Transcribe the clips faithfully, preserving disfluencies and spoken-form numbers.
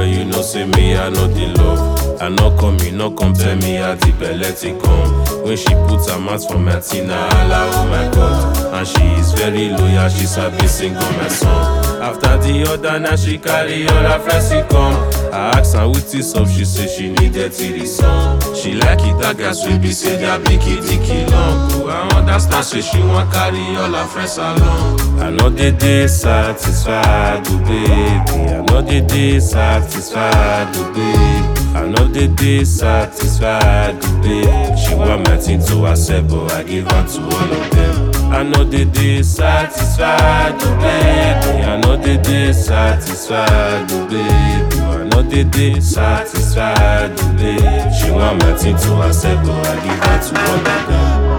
and you know say me I know the love. I no come, you no come tell me how the belle take come. When she put her mouth for my Tina, Allah, oh my God. And she is very loyal, she sabi sing on my song. After the other, now she carry all her friends to come. I ask her what is up, she say she needed to the song. She like it, that gas will be say that biggie dicky long. Oh, I understand, say she want carry all her friends along. I know they dey satisfied, oh baby. I know they dey satisfied, oh baby. I know they dey satisfied, oh baby. She want my thing to herself, but I give her to all of them. I know they dey satisfied, oh baby. I know they dey satisfied, oh baby. I know they dey satisfied, oh baby. She want my thing to herself, but I give her to all of them.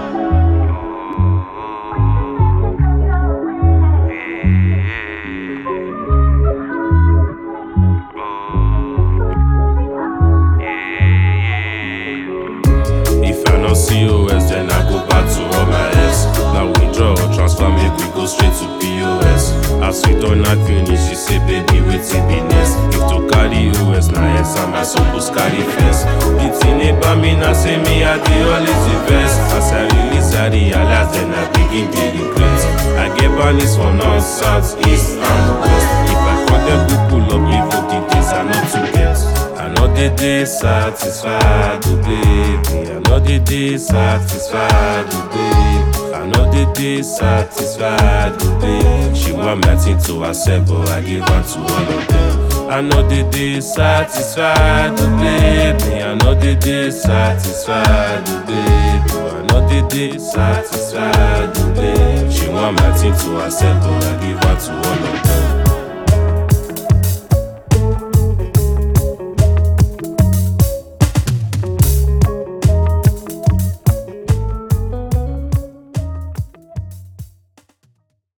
C O S, then I go back to all my S. Now withdraw or transfer, make we go straight to P O S. As we done not finish, she say, baby, waiting be next. If to carry O S, now yes, I'm a supposed carry first. The thing about me, now say me, I the always invest. As I release, I realize, then I begin to regret. I get banis from north, south, east, and west. If I call them, we pull up, leave up the days, I not to get. I know they dey satisfied, oh baby. I know they dey satisfied, oh baby. I know they dey satisfied, oh baby. She want my thing to herself, but I give her to all of them. I know they dey satisfied, oh baby. I know they dey satisfied, oh baby. I know they dey satisfied, oh baby. She want my thing to herself, but I give her to all of them.